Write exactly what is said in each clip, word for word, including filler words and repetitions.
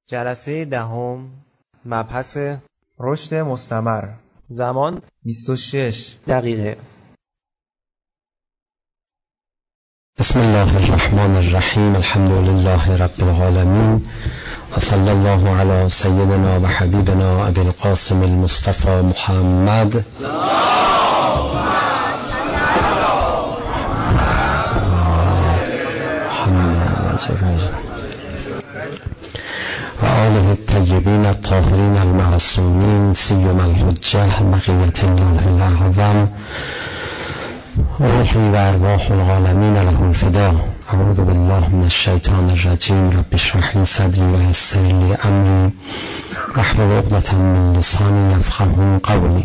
جلسه دهم، مبحث رشد مستمر. زمان بیست و شش دقیقه. بسم الله الرحمن الرحیم. الحمد لله رب العالمین و صلی الله علی سیدنا و حبیبنا ابی القاسم المصطفى محمد. و آله الطیبین الطاهرین المعصومین سیما الحجة بقیة الله الاعظم روحی و ارواح العالمین له الفدا. اعوذ بالله من الشیطان الرجیم. رب اشرح لی صدری و یسر لی امری واحلل عقدة من لسانی یفقهوا قولی.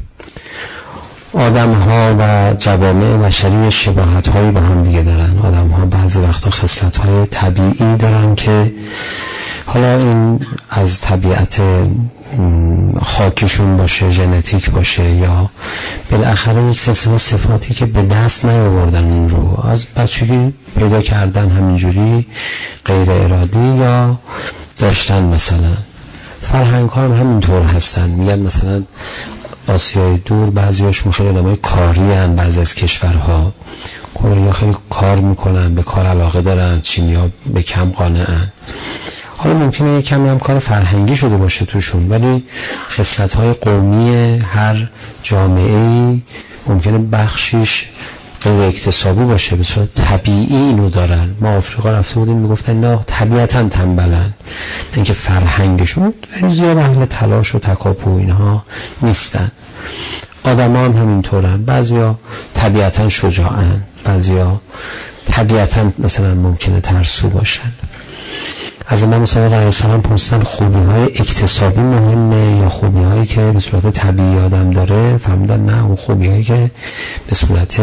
آدم ها و جوامع بشری شباهت هایی با هم دیگه دارن. آدم ها بعضی وقتا خصلت های طبیعی دارن که حالا این از طبیعت خاکشون باشه، ژنتیک باشه، یا بالاخره یک سلسله صفاتی که به دست نیاوردن اون رو از بچگی پیدا کردن، همینجوری غیر ارادی یا داشتن. مثلا فرهنگ ها هم همینطور هستن. میگن مثلا آسیای دور بعضی هاشون خیلی آدمای کاری هن، بعضی از کشورها کره خیلی کار میکنن، به کار علاقه دارن، چینی ها به کم قانعن. حالا ممکنه یک کمی هم کار فرهنگی شده باشه توشون، ولی خصلت‌های قومی هر جامعه‌ای ممکنه بخشیش غیر اکتسابی باشه، به صورت طبیعی اینو دارن. ما آفریقا رفته بودیم میگفتن نه طبیعتاً تنبلن، اینکه فرهنگشون زیاد اهل تلاش و تکاپو اینها نیستن. آدم‌ها هم همینطورن، بعضیا طبیعتاً شجاعن، بعضیا طبیعتاً مثلا ممکنه ترسو باشن. از امام صادق علیه السلام پرسیدن خوبی های اکتسابی مهمه یا خوبی هایی که به صورت طبیعی آدم داره؟ فرمودن نه، اون خوبی هایی که به صورت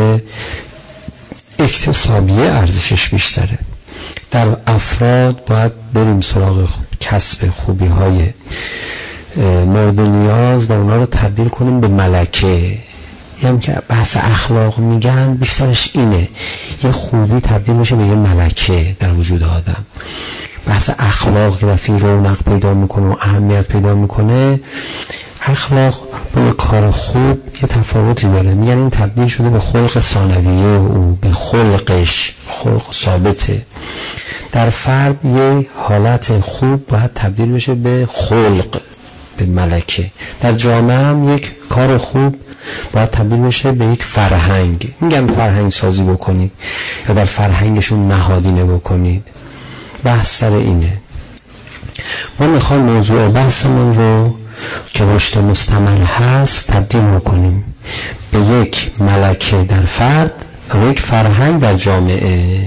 اکتسابی ارزشش بیشتره. در افراد باید بریم سراغ کسب خوبی های مورد نیاز و اونا رو تبدیل کنیم به ملکه. یعنی که بحث اخلاق میگن بیشترش اینه، یه خوبی تبدیل بشه به یه ملکه در وجود آدم. بحث اخلاق که رفیع رونق پیدا میکنه و اهمیت پیدا میکنه، اخلاق با یه کار خوب یه تفاوتی داره. میگن این تبدیل شده به خلق ثانویه او، به خلقش، خلق ثابته. در فرد یه حالت خوب باید تبدیل بشه به خلق، به ملکه. در جامعه هم یک کار خوب باید تبدیل بشه به یک فرهنگ. میگن فرهنگ سازی بکنید یا در فرهنگشون نهادینه بکنید. بحث سر اینه. ما میخوایم موضوع بحثمون رو که رشد مستمر هست تبدیل بکنیم به یک ملکه در فرد و به یک فرهنگ در جامعه.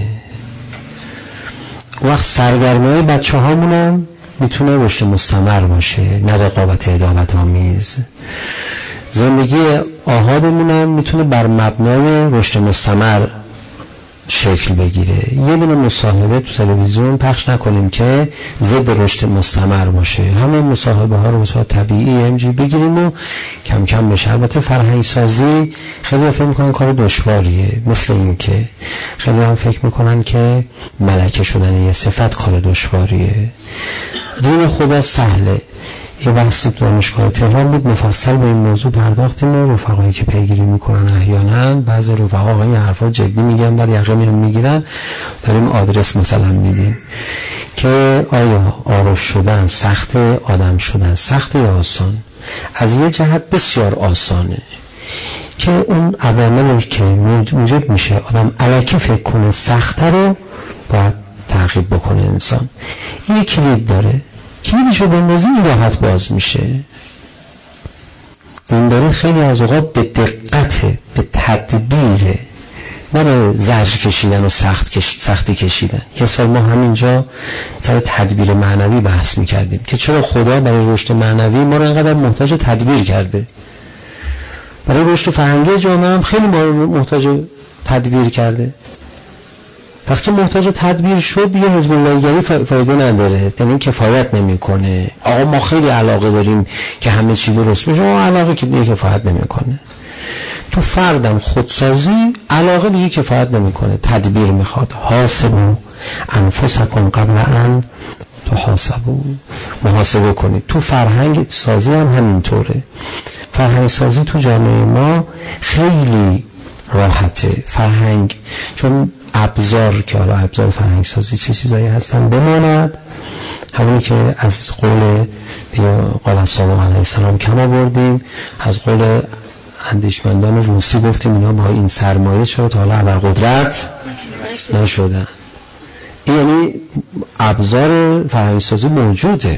وقت سرگرمی بچه هامونم میتونه رشد مستمر باشه، نه رقابت ادابت آمیز. زندگی آحادمونم میتونه بر مبنای رشد مستمر شکل بگیره. یه دونه مصاحبه تو تلویزیون پخش نکنیم که ضد رشد مستمر باشه. همه مصاحبه ها رو به صورت طبیعی امجی بگیریم و کم کم بشه. البته فرهنگ سازی خیلی فکر میکنن کار دشواریه، مثل این که خیلی هم فکر میکنن که ملکه شدن یه صفت کار دشواریه. دین خدا سهله. یه بحثی تو دانشگاه تهران بود، مفصل به این موضوع پرداختیم و رفقایی که پیگیری میکنن احیانا بعضی رفقا این حرفا جدی میگن بعد یقه میرن میگیرن، داریم آدرس مثلا میدیم که آیا عارف شدن سخت، آدم شدن سخت یا آسان؟ از یه جهت بسیار آسانه که اون عواملی که موجب میشه آدم الکی فکر کنه سخته رو باید تعقیب بکنه انسان. این یک کلید داره، کلیدشو بندازی این راحت باز میشه. دینداری خیلی از اوقات به دقت، به تدبیر، نه به زجر کشیدن و سخت کش... سختی کشیدن. یه سال ما همینجا سر تدبیر معنوی بحث میکردیم که چرا خدا برای رشد معنوی ما رو اینقدر محتاج تدبیر کرده. برای رشد فرهنگی جامعه هم خیلی ما رو محتاج تدبیر کرده. وقتی محتاج تدبیر شد دیگه حزب الله‌گری فایده نداره، یعنی کفایت نمیکنه. آقا ما خیلی علاقه داریم که همه چی درست بشه، اون علاقه که دیگه کفایت نمیکنه. تو فردم خودسازی علاقه دیگه کفایت نمیکنه، تدبیر میخواد. حاسبوا انفسکم قبل ان تحاسبوا. محاسبه کنید. تو فرهنگ سازی هم همینطوره. فرهنگ سازی تو جامعه ما خیلی راحته. فرهنگ چون ابزار که حالا ابزار فرهنگ سازی چه چیزایی هستن بماند، همونی که از قول دیگه قال صادق علیه السلام کم آوردیم، از قول اندیشمندان روسی گفتیم اینا با این سرمایه چرا تا حالا ابرقدرت نشدن. این یعنی ابزار فرهنگ سازی موجوده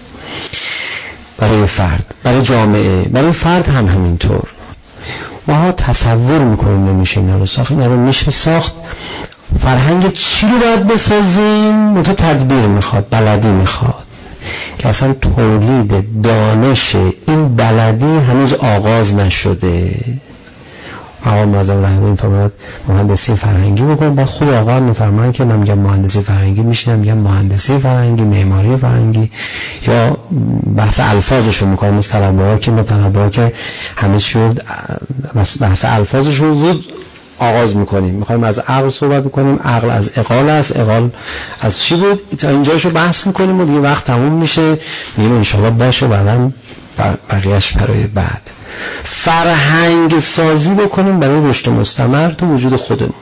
برای فرد، برای جامعه، برای فرد هم همینطور. ما تصور میکنیم نمیشه اینا رو ساخت. اینا رو میشه ساخت. فرهنگ چی رو باید بسازیم؟ منطقه تدبیر میخواد، بلدی میخواد که اصلا تولید دانش این بلدی هنوز آغاز نشده. آقا معظم رحمانی فرمود مهندسی فرهنگی بکن. بعد خود آقا میفرمایند که من میگم مهندسی فرهنگی میشینم میگم مهندسی فرهنگی، معماری فرهنگی، یا بحث الفاظش رو میکنم مثل طلبه‌ها که ما طلبه‌ها که همه چی رو بحث الفاظش رو زود آغاز میکنیم. میخوایم از عقل صحبت بکنیم، عقل از عقال است، عقال از چی بود، تا اینجاشو بحث میکنیم و دیگه وقت تموم میشه، میگیم انشاءالله باشه بعدم بقیهش برای بعد. فرهنگ سازی بکنیم برای رشد مستمر تو وجود خودمون.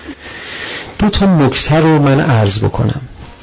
دو تا نکته رو من عرض بکنم.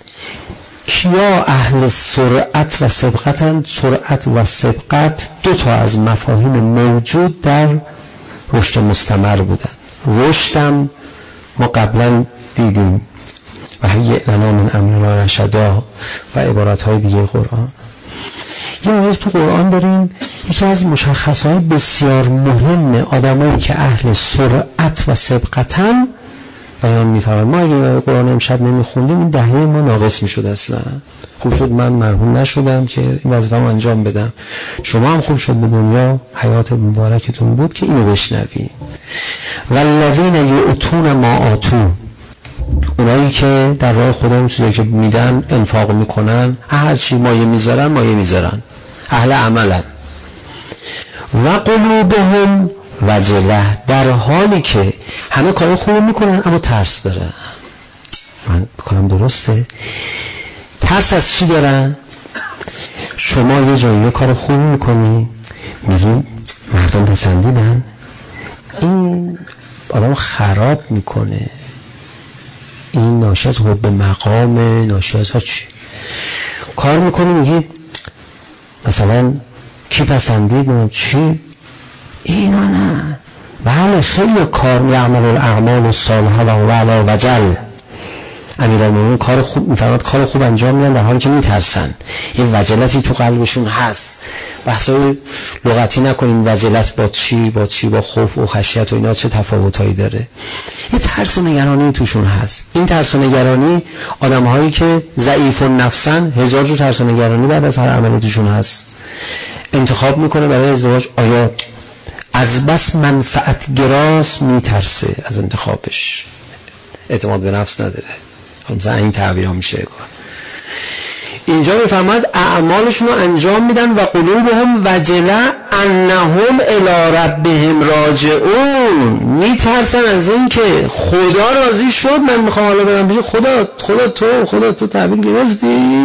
کیا اهل سرعت و سبقتن؟ سرعت و سبقت دو تا از مفاهیم موجود در رشد مستمر بودن. رشدم ما قبلا دیدیم و هیئ لنا من امرنا رشدا و عبارت‌های دیگه قرآن. یه موقع تو قرآن داریم یکی از مشخصهای بسیار مهم آدمایی که اهل سرعت و سبقتن بیان می‌فرماید. ما اگه قرآن امشب نمی‌خوندیم این دهه ما ناقص می‌شد. اصلا خوب شد من مرحوم نشدم که این وظیفه‌مو انجام بدم. شما هم خوب شد به دنیا حیات مبارکتون بود که اینو بشنوید. والذین یؤتون ما آتوا، اونایی که در راه خدا اون چیزی که میدن انفاق میکنن، هر چی مایه میذارن مایه میذارن، اهل عملن. و قلوبهم وجله، در حالی که همه کار خوب میکنن اما ترس دارن. من کنم درسته؟ ترس از چی دارن؟ شما یه جایی یه کار خوب میکنی میگی مردم پسندیدن، این آدم خراب میکنه، این ناشی از حب مقام، ناشی از ها چی کار میکنی میگی مثلا کی پسندید چی، اینا نه. بله خیلی کار یعمل الاعمال الصالحه و علی وجل. امیرالمومنین کار خوب میفرماد، کار خوب انجام میدن در حالی که میترسن، یه وجلتی تو قلبشون هست. بحثای لغتی نکنین وجلت با چی، با چی، با خوف و خشیت و اینا چه تفاوتایی داره. یه ترس و نگرانی توشون هست. این ترس و نگرانی آدم‌هایی که ضعیف النفسن، هزار جو ترس و نگرانی بعد از هر عملی توشون هست. انتخاب میکنه برای ازدواج، آیا از بس منفعت گراس میترسه از انتخابش، اعتماد به نفس نداره. مثلا این تعبیر ها میشه. اینجا میفرماد اعمالشون رو انجام میدن و قلوبهم وجله انهم الی ربهم راجعون، میترسن از این که خدا راضی شد من میخوام حالا برم بگم خدا خدا تو خدا تو تعبیر گرفتی.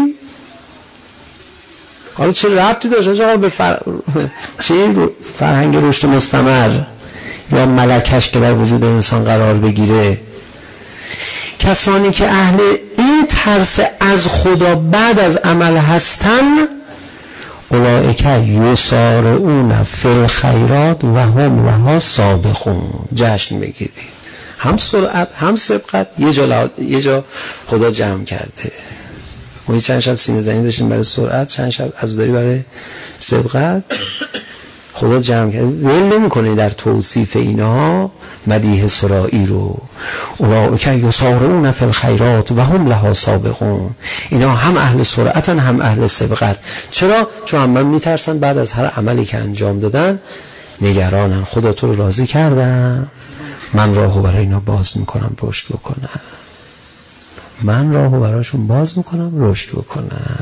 حالا چه ربطی داشت آقا به فر... چه فرهنگ رشد مستمر یا ملکش که در وجود انسان قرار بگیره؟ کسانی که اهل این ترس از خدا بعد از عمل هستن، اولئک یسارعون فی الخیرات و هم لها سابقون. جشن بگیرید، هم سرعت هم سبقت یه جا, یه جا خدا جمع کرده. ما چند شب سینه زنی داشتیم برای سرعت، چند شب عزاداری برای سبقت. خدا جمع کرده. ول نمی‌کنه در توصیف اینها مدیح سرائی رو. اولئک یسارعون فی الخیرات و هم لها سابقون. اینا هم اهل سرعتن هم اهل سبقت. چرا؟ چون هم میترسن بعد از هر عملی که انجام دادن نگرانن خدا تو رو راضی کردم، من راهو برای اینا باز میکنم رشد بکنم، من راهو براشون باز میکنم رشد بکنم،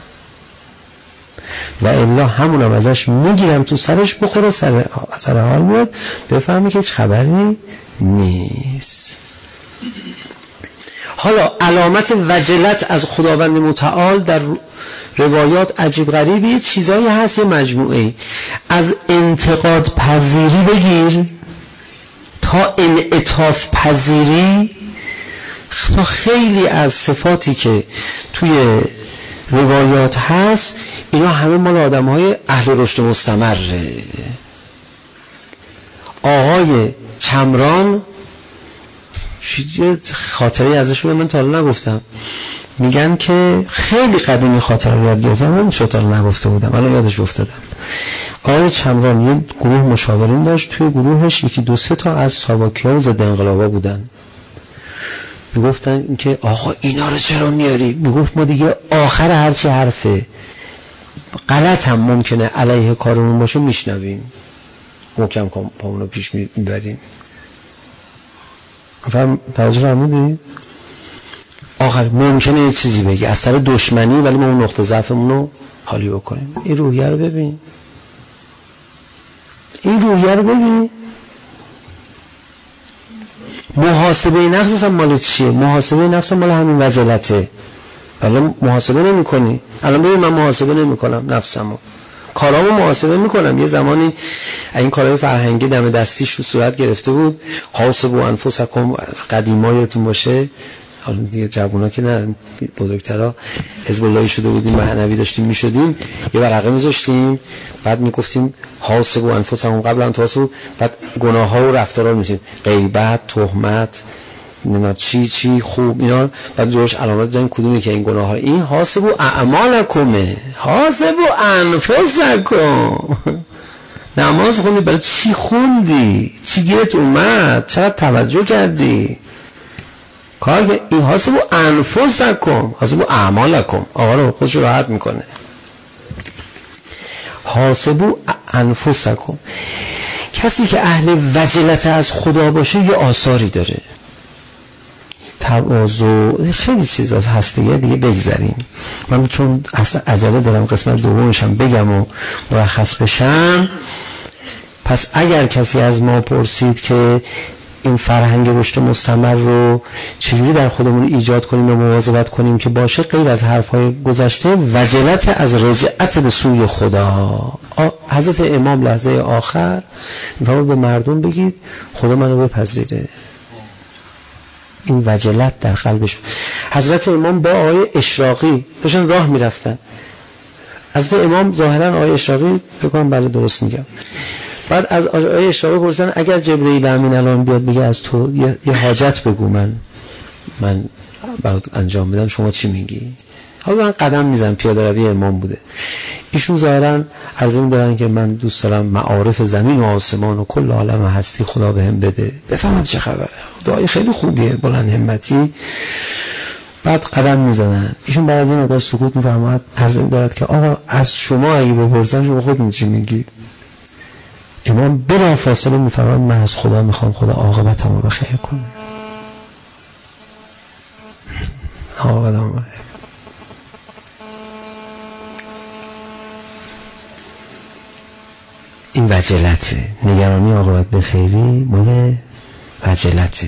و الا همونم ازش میگیرم تو سرش بخوره، سر سر حال میاد بفهمی که هیچ خبری نیست. حالا علامت وجلت از خداوند متعال در روایات عجیب غریبی، یه چیزایی هست، یه مجموعه از انتقاد پذیری بگیر تا انعطاف پذیری، تا خیلی از صفاتی که توی روایات هست اینا همه مال آدم های اهل رشد مستمره. آقای چمران یه خاطره ازشون من تا حالا نگفتم، میگن که خیلی قدیمی خاطره رو یاد گرفتم، من چطور نگفته بودم الان یادش افتادم. آقای چمران یه گروه مشاورین داشت، توی گروهش یکی دو سه تا از ساواکی‌ها و ضد انقلابا بودن. میگفتن که آقا اینا رو چرا میاری؟ میگفت ما دیگه آخر هرچی حرفه غلط هم ممکنه علیه کارمون باشه میشنویم، محکم پامونو پیش میبریم. فهم توجه فرمودید؟ آخر ممکنه یه چیزی بگی از سر دشمنی، ولی ما اون نقطه ضعفمون رو خالی بکنیم. این روحیه رو ببین، این روحیه رو ببین. محاسبه نفس اصلا مال چیه؟ محاسبه نفس مال همین وجلته. الان محاسبه نمی کنی؟ الان ببین من محاسبه نمی کنم نفسمو، کارامو محاسبه می کنم. یه زمانی این کارهای فرهنگی دم دستیش رو صورت گرفته بود، حاسبوا انفسکم، قدیمایتون باشه، حالا دیگه جوونا که نه، بزرگترا حزب اللهی شده بودیم، معنوی داشتیم میشدیم، یه ورقه میذاشتیم، بعد میگفتیم حاسبوا انفسکم قبل ان تحاسبوا، بعد گناه ها و رفتارا میذاشتیم، غیبت، تهمت، نه چی چی خوب اینا، بعد جوش علامت بزنیم کدومی که این گناه ها. این حاسبوا اعمالکم، حاسبوا انفسکم. نماز خوندی برای چی خوندی؟ چی گیرت اومد؟ چقدر توجه کردی؟ کار که این حاسبوا انفسکم، حاسبوا اعمالکم. آقا رو خودش راحت میکنه. حاسبوا انفسکم. کسی که اهل وجلت از خدا باشه یه آثاری داره، تواضع، خیلی چیزا هست دیگه دیگه بگذاریم. من چون اصلا عجله دارم قسمت دومشم بگم و مرخص بشم. پس اگر کسی از ما پرسید که این فرهنگ رشد مستمر رو چجوری در خودمون ایجاد کنیم و مواظبت کنیم که باشه، غیر از حرفهای گذشته وجلت از رجعت به سوی خدا. حضرت امام لحظه آخر میفرمود به مردم بگید خدا منو بپذیره. این وجلت در قلبش. حضرت امام با آقای اشراقی داشتن راه میرفتن. حضرت امام ظاهرا آقای اشراقی بگم بله درست میگم، بعد از آقای اشراقی پرسیدن اگر جبرئیل امین الان بیاد بگه از تو یه, یه حاجت بگو من من برات انجام بدم، شما چی میگی؟ حالا من قدم میزنم، پیاده روی امام بوده. ایشون ظاهرا عرض می‌دارن که من دوست دارم معارف زمین و آسمان و کل عالم هستی خدا بهم بده، بفهمم چه خبره. دعای خیلی خوبیه، بلند همتی. بعد قدم میزنن. ایشون بعد از این مقدار سکوت می‌فرماد، عرض می‌دارد که آقا از شما اگه بپرسن شما خودتون چی میگید؟ امام بلا فاصله می‌فرماد من از خدا میخوام خدا عاقبتمو بخیر کنه. عاقبتمو بخیر. این وجلته، نگرانی عاقبت به خیری مال وجلته.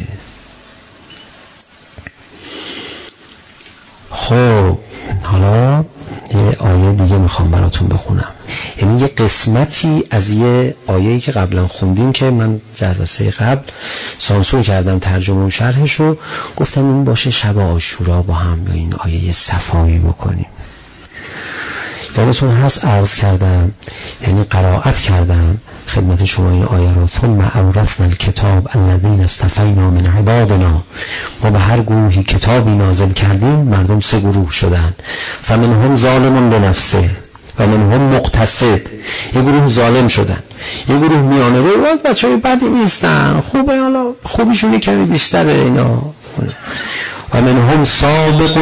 خب حالا یه آیه دیگه میخوام براتون بخونم، یعنی یه قسمتی از یه آیه‌ای که قبلا خوندیم که من جلسه قبل سانسور کردم ترجمه و شرحش رو، گفتم این باشه شب عاشورا با هم به این آیه صفایی بکنیم. یادتون هست عرض کردم، یعنی قرائت کردم خدمت شما این آیه رو، ثم اورثنا الکتاب الذین اصطفینا من عبادنا، ما به هر گروهی کتابی نازل کردیم، مردم سه گروه شدن، فمنهم ظالم بنفسه و منهم مقتصد، یه گروه ظالم شدن، یه گروه میانه رو، بچه‌های بدی نیستن، خوبه، حالا خوبیشون یه کمی بیشتره اینا، و منهم سابق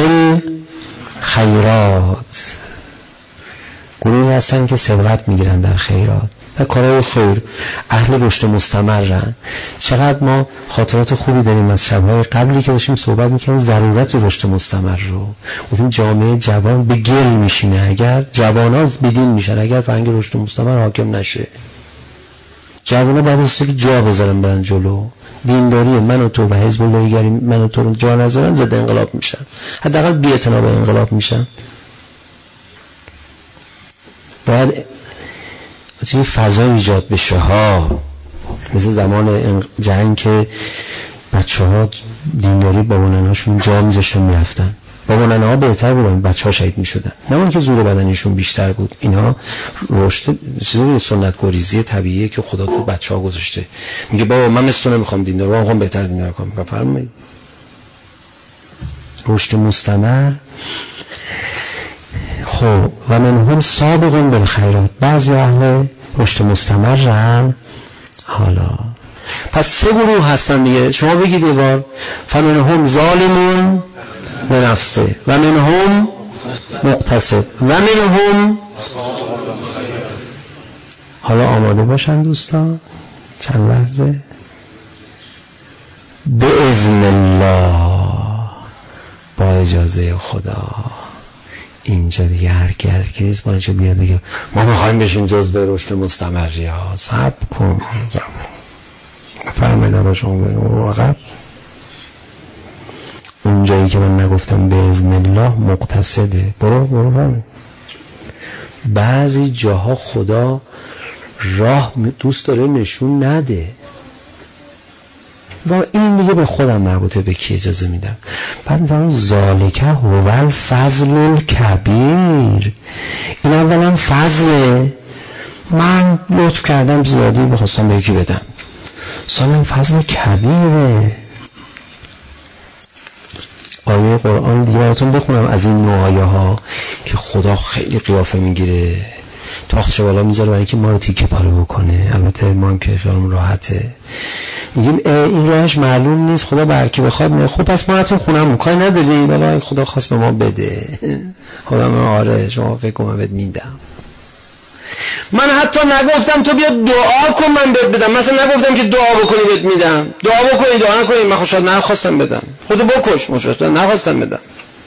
بالخیرات، گروهی هستن که سبقت میگیرن در خیرات، در کارهای خیر، اهل رشد مستمرن. چقدر ما خاطرات خوبی داریم از شبهای قبلی که داشتیم صحبت میکنیم ضرورت رشد مستمر رو. گفتیم جامعه جوان به گل میشینه اگر جوانان بدین میشن، اگر فرهنگ رشد مستمر حاکم نشه. جوانان باید است که جا بذارن برن جلو. دینداری من و تو و حزب اللهیگری من و تو جا نذارن، ضد انقلاب میشن، حداقل بی‌اعتنا به انقلاب میشن. باید از این فضا ایجاد بشه ها، مثل زمان جنگ که بچه ها دینداری بابا ننهاشون جا میذاشتن میرفتن، بابا ننه ها بهتر بودن، بچه ها شهید میشدن، نه اون که زور بدنشون بیشتر بود. اینا رشد چیزی سنت گریزی طبیعیه که خدا تو بچه ها گذاشته. میگه بابا من مثل تو نمیخوام دیندار، من میخوام بهتر دیندار کنم. بفرمایید. رشد مستمر. خب و منهم سابقون بالخیرات، بعضی اهل رشد مستمر رن. حالا پس چه گروه هستن دیگه؟ شما بگید یه بار. فمنهم ظالمون به نفسه و منهم مقتصد و منهم. حالا آماده باشن دوستان چند لحظه. به اذن الله، با اجازه خدا. اینجا دیگه هر کس با اینجا بیاد بگه ما میخوایم بشیم جزء رشد مستمری ها. صبر کن فرمایید آقا شما برو عقب. اون جایی که من نگفتم به اذن الله مقتصده، برو برو فرمایید. بعضی جاها خدا راه دوست داره نشون نده و این دیگه به خودم مربوطه به کی اجازه میدم. بعد میفهمم ذالک هو الفضل الکبیر. این اولا فضله، من لطف کردم زیادی بخواستم به یکی بدم. ثانیا فضل کبیره. آیه قرآن دیگه براتون بخونم از این نوع آیه ها که خدا خیلی قیافه میگیره، تاختش بالا میذاره برای که ما رو تیکه پاره بکنه. البته ما هم که خیالمون راحته میگیم این راهش معلوم نیست، خدا برکی بخواد میگه خب پس ما رفتیم خونم کاری نداری، ولی خدا خواست به ما بده. خدا من آره شما فکر کنم بهت میدم. من حتی نگفتم تو بیا دعا کن من بهت بدم، مثلا نگفتم که دعا بکنی بهت میدم، دعا بکنی دعا نکنی من خوشحال نخواستم بدم، خودت بکش مشکل نخواستم بدم.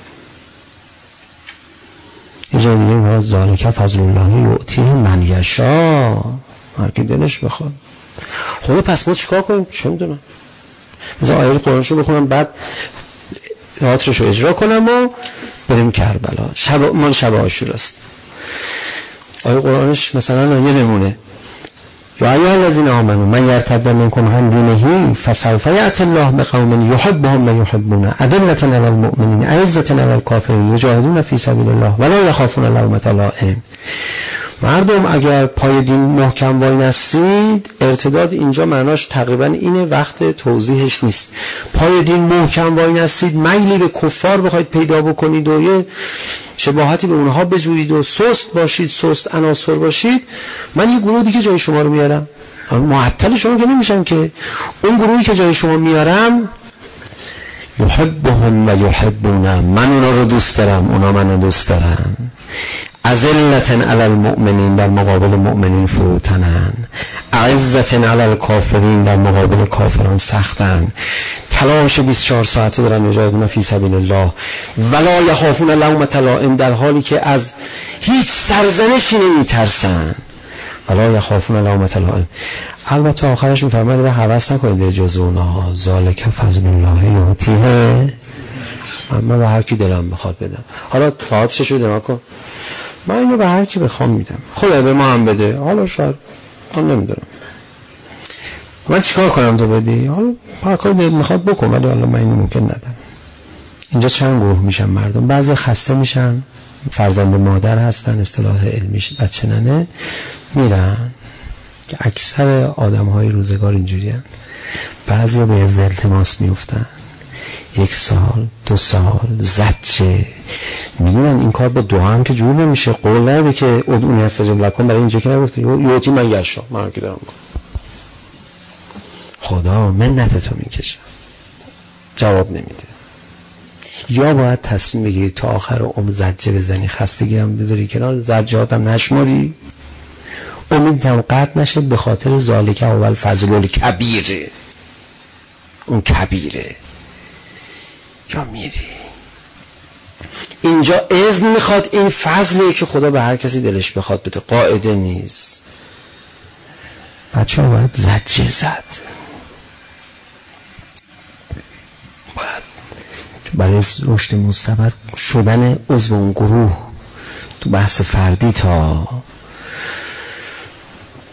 یه جای دیگه میگه ذالک فضل الله یؤتیه من یشاء، هر کی دلش بخواد. خب پس ما چیکار کنیم؟ چه میدونم، مثلا آیه قرآنشو بخونم بعد تئاترشو اجرا کنم و بریم کربلا. شب ما شب عاشورا است. آیه قرآنش مثلا یه نمونه یا ایها الذین آمنوا من یرتد منکم عن دینه فسوف یأتی الله بقوم یحبهم و یحبونه أذلة علی المؤمنین أعزة علی الکافرین یجاهدون فی سبیل الله ولا یخافون لومة لائم. مردم اگر پای دین محکم وای نستید، ارتداد اینجا معناش تقریبا اینه، وقت توضیحش نیست. پای دین محکم وای نستید، میلی به کفار بخواید پیدا بکنید و یه شباهتی به اونها بجویید و سست باشید، سست عناصر باشید، من یه گروه دیگه جای شما رو میارم. معطل شما که نمیشم که. اون گروهی که جای شما میارم یحبهم و یحبونه، من اونا رو دوست دارم اونا منو دوست دارن. اذلة علی المؤمنین، در مقابل مؤمنین فروتنن. اعزة علی الکافرین، در مقابل کافران سختن. تلاش بیست و چهار ساعته دارن یجاهدون فی سبیل الله ولا یخافون لومة لائم، در حالی که از هیچ سرزنشی نمیترسن. ولا یخافون لومة لائم. البته آخرش میفرماید به هوس نکنید به جزء اونها. ذالک فضل الله یؤتیه من به هر کی دلم بخواد بدم. حالا تئاترشو نگاه کن، من اینو به هر کی بخوام میدم، خدا به ما هم بده. حالا شاید من نمیدونم من چیکار کنم تو بدی، حالا هر کاری دلت میخواد بکن، ولی حالا من اینو ممکن ندم. اینجا چند گروه میشن مردم. بعضی خسته میشن، فرزند مادر هستن، اصطلاح علمیش بچه ننه، میرن که اکثر آدم‌های روزگار اینجوریان. بعضیا به التماس میافتن، یک سال دو سال زجه، میدونن این کار با دعا هم که جور نمیشه. قول نده که ادعونی استجاب لکم، برای اینجا که نگفته یوتی من یشا، من که دارم خدا منتتو میکشم، جواب نمیده. یا باید تصمیم بگیری تا آخر عمر زجه بزنی، خستگی هم بذاری کنار، زجهات هم نشماری، امیدم قطع نشه، به خاطر ذالک اول فضل الکبیره، اون کبیره. یا میری اینجا اذن میخواد، این فضلیه که خدا به هر کسی دلش بخواد بده، قاعده نیست. بچه ها باید زجه زد، باید برای رشد مستمر شدن عضو اون گروه تو بحث فردی تا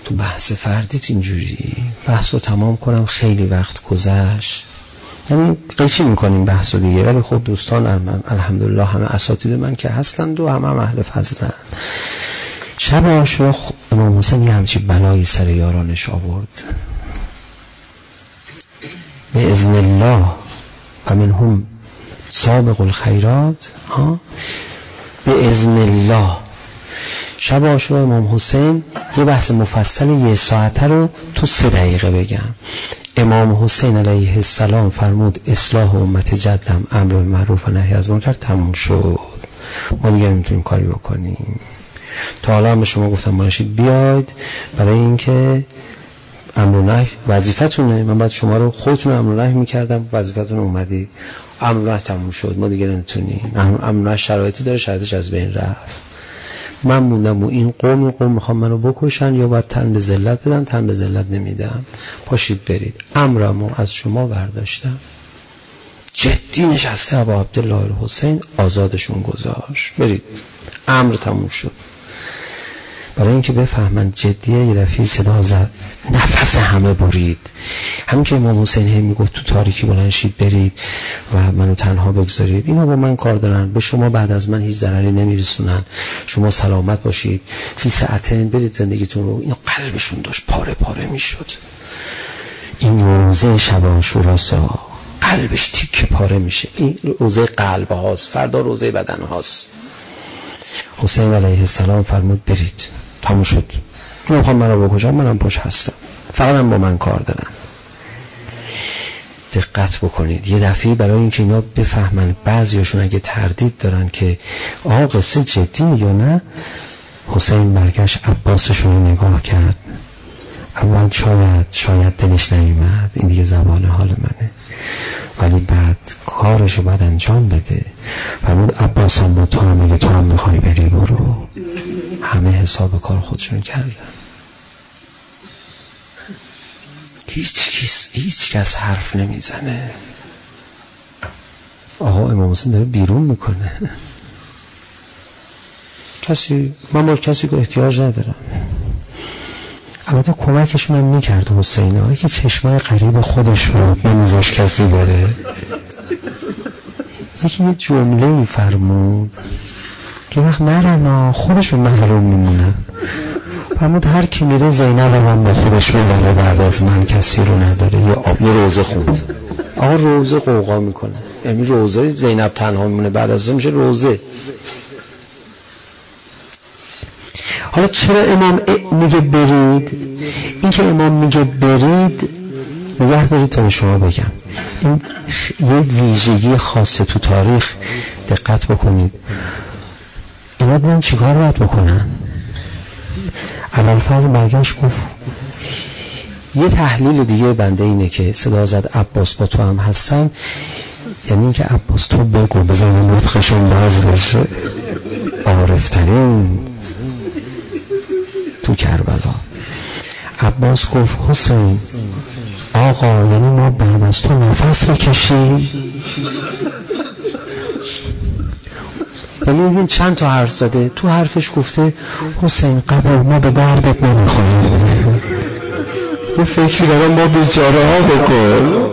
تو بحث فردیت اینجوری بحث رو تمام کنم، خیلی وقت گذشت، یعنی قیچی میکنیم بحث رو دیگه. ولی خب دوستان الحمدلله همه اساتید من که هستند و همه هم اهل فضلند. شب عاشورا امام حسین یه همچی بلایی سر یارانش آورد به اذن الله و منهم سابق الخیرات، ها به اذن الله. شب عاشورا امام حسین یه بحث مفصل یه ساعته رو تو سه دقیقه بگم. امام حسین علیه السلام فرمود اصلاح امت جدم امر معروف و نهی از منکر تموم شد، ما دیگه نمیتونیم کاری بکنیم. تا حالا هم به شما گفتم باشید بیاید برای اینکه امر و نهی وظیفتونه، من بعد شما رو خودتون امر و نهی میکردم، وظیفتون اومدید، امر و نهی تموم شد، ما دیگه نمیتونیم. امر و نهی شرایطی داره، شرایطش از بین رفت. من موندم و این قوم این قوم میخوام منو بکشن یا باید تن به ذلت بدن، تن به ذلت نمیدم، پاشید برید. امرمو از شما برداشتم. جدی نشسته ابا عبدالله الحسین، آزادشون گذاشت، برید. امر تموم شد. برای اینکه بفهمن جدیه یه دفعه صدا زد، نفس همه برید. همین که امام حسین هم میگفت تو تاریکی بلند شید برید و منو تنها بگذارید، اینا با من کار دارن، به شما بعد از من هیچ ضرری نمیرسونن، شما سلامت باشید، فی ساعتین برید زندگیتون رو. این قلبشون داشت پاره پاره میشد. این روزه شب عاشورا قلبش تیکه پاره میشه. این روزه قلب هاست، فردا روزه بدن هاست. حسین علیه السلام فرمود برید، تموم شد. اینا میخوام منو بکشم، منم پاش هستم، فقط هم با من کار دارن. دقت بکنید یه دفعه برای اینکه اینا بفهمن، بعضیاشون اگه تردید دارن که آقا قصه جدی یا نه، حسین برگشت عباسشون رو نگاه کرد. اول شاید شاید دلش نیومد، این دیگه زبان حال منه، ولی بعد کارشو باید انجام بده. فرمود عباس هم با تو هم اگه تو هم میخوای بری برو. همه حساب کار خودشون کردن. هیچ کس هیچ کس حرف نمیزنه. آقا امام حسین داره بیرون میکنه. کسی من با کسی که احتیاج ندارم. البته کمکش من میکرد حسین، آقایی که چشمای قریب خودش بود نمیذاش کسی بره. یکی یه جمله فرمود که وقت نرن خودشون محروم میمونن. فرمود هر کی میره زینب من با خودش میبره، بعد از من کسی رو نداره. یا آب یه روزه خوند. آقا روزه قوقا میکنه، یعنی روزه زینب تنها میمونه، بعد از اون میشه روزه. حالا چرا امام میگه برید؟ این که امام میگه برید نگه دارید تا به شما بگم. این یه ویژگی خاصه تو تاریخ، دقت بکنید. اینا دیدن چیکار باید بکنن. ابوالفضل برگشت گفت یه تحلیل دیگه بنده اینه که صدا زد عباس با تو هم هستم، یعنی این که عباس تو بگو بزنه نطقشون باز بشه. عارفترین تو کربلا. عباس گفت حسین آقا یعنی ما بعد از تو نفس بکشیم؟ یعنی این چند تا حرف زده، تو حرفش گفته حسین قبل ما به دردت نمیخوریم، یه فکری دارم ما بیچاره ها بکن.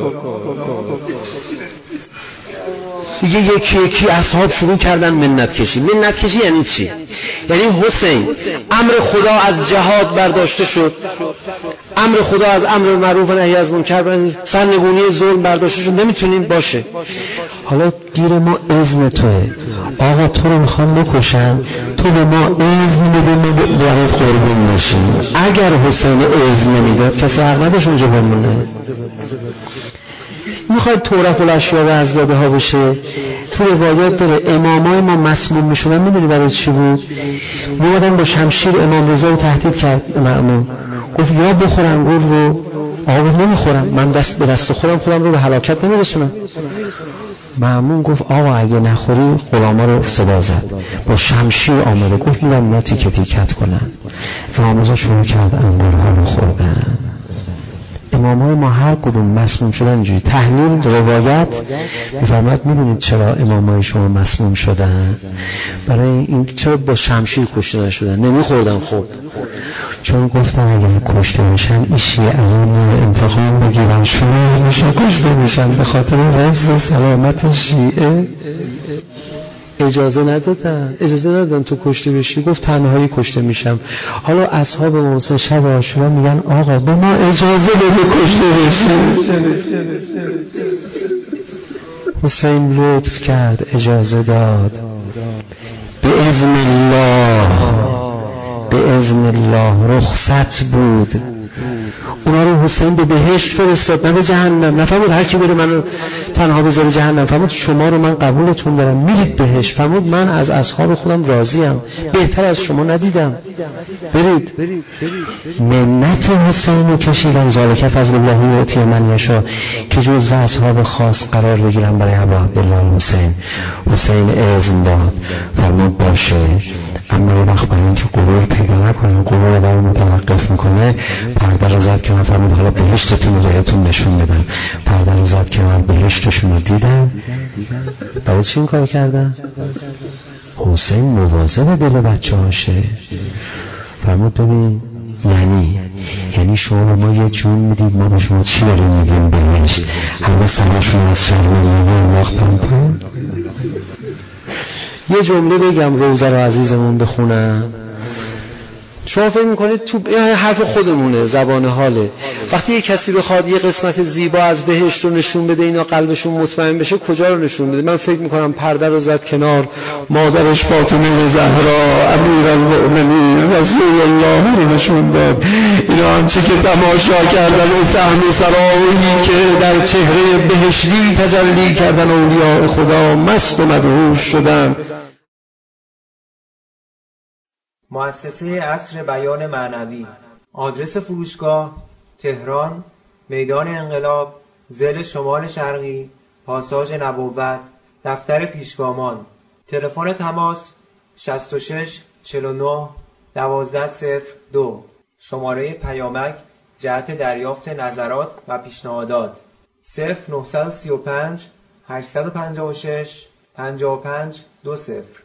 دیگه یکی یکی اصحاب شروع کردن منت کشی. منت کشی یعنی چی؟ یعنی حسین امر خدا از جهاد برداشته شد، امر خدا از امر معروف و نهی از منکر، سرنگونی ظلم برداشته شد، نمیتونیم باشه. حالا گیر ما اذن توه، آقا تو رو میخوان بکشن، تو به ما اذن بده ما برات قربون نشیم. اگر حسین اذن نمیداد کسی حق نداشت اونجا بمونه. میخواید تورات الاشیاء از داده ها بشه. تو روایات داره امامای ما مسموم میشدن، میدونی برای چی بود؟ میومدن با شمشیر امام رضا رو تهدید کرد. مأمون گفت یا بخور انگور رو، آقا گفت نمیخورم، من دست به دست خودم خودم رو به هلاکت نمیرسونم. مأمون گفت آقا اگه نخوری غلاما رو صدا زد، با شمشیر آمده، گفت میرم اونا تیکه تیکت کنن. امام رضا شروع کرد انگورها رو خوردن. امامای ما هر کدوم مسموم شدن اینجوری. تحلیل روایت میفرماد میدونید چرا امامای شما مسموم شدن؟ برای این چرا با شمشیر کشته نشدن؟ نمیخوردن. خب چون گفتن اگر کشته میشن این شیعیان انتقام بگیرن شما میشه کشته میشن. به خاطر حفظ سلامت شیعه اجازه ندادن اجازه ندادن تو کشته بشی. گفت تنهایی کشته میشم. حالا اصحاب موسی شب عاشورا میگن آقا به ما اجازه بده کشته بشیم. حسین لطف کرد، اجازه داد. به اذن الله به اذن الله رخصت بود. اونا رو حسین به بهشت فرستاد، نه به جهنم. نفرمود هر کی بره منو تنها بذاره جهنم، فرمود شما رو من قبولتون دارم میرید بهشت. فرمود من از اصحاب خودم راضیم، بهتر از شما ندیدم، برید. منت حسین رو کشیدن. ذالک فضل الله یؤتی من یشاء که جزو اصحاب خاص قرار بگیرن برای ابا عبدالله حسین. حسین اذن داد، فرمود باشه، اما یه وقت برای اینکه غرور پیدا نکنه، غرور رو متوقف میکنه، پرده رو زد که من فرمود حالا بهشتتون رو بهتون نشون بدم. پرده رو زد که من بهشتشون رو دیدم. برای چی این کار کردن؟ حسین مواظب دل بچه هاشه. فرمود ببین یعنی یعنی شما به ما یه جون میدید، ما به شما چی داریم میدیم بهشت؟ همه سرشون از شرمندگی واختن پایین. یه جمله بگم روزه رو عزیزمون بخونم. شما فکر میکنید تو حرف خودمونه، زبان حاله. وقتی یه کسی بخواد یه قسمت زیبا از بهشت رو نشون بده، اینا قلبشون مطمئن بشه، کجا رو نشون بده؟ من فکر میکنم پرده رو زد کنار، مادرش فاطمه زهرا امیرالمؤمنین رسول الله رو نشون داد. اینا آنچه که تماشا کردن و صحن و سرایی که در چهره بهشتی تجلی کردن اولیاء خدا مست و مدهوش شدن. مؤسسه عصر بیان معنوی. آدرس فروشگاه تهران، میدان انقلاب، ضلع شمال شرقی، پاساژ نبوت، دفتر پیشگامان. تلفن تماس شصت و شش چهل و نه دوازده صفر دو. شماره پیامک جهت دریافت نظرات و پیشنهادات صفر نه سه پنج هشت پنج شش پنج پنج دو صفر.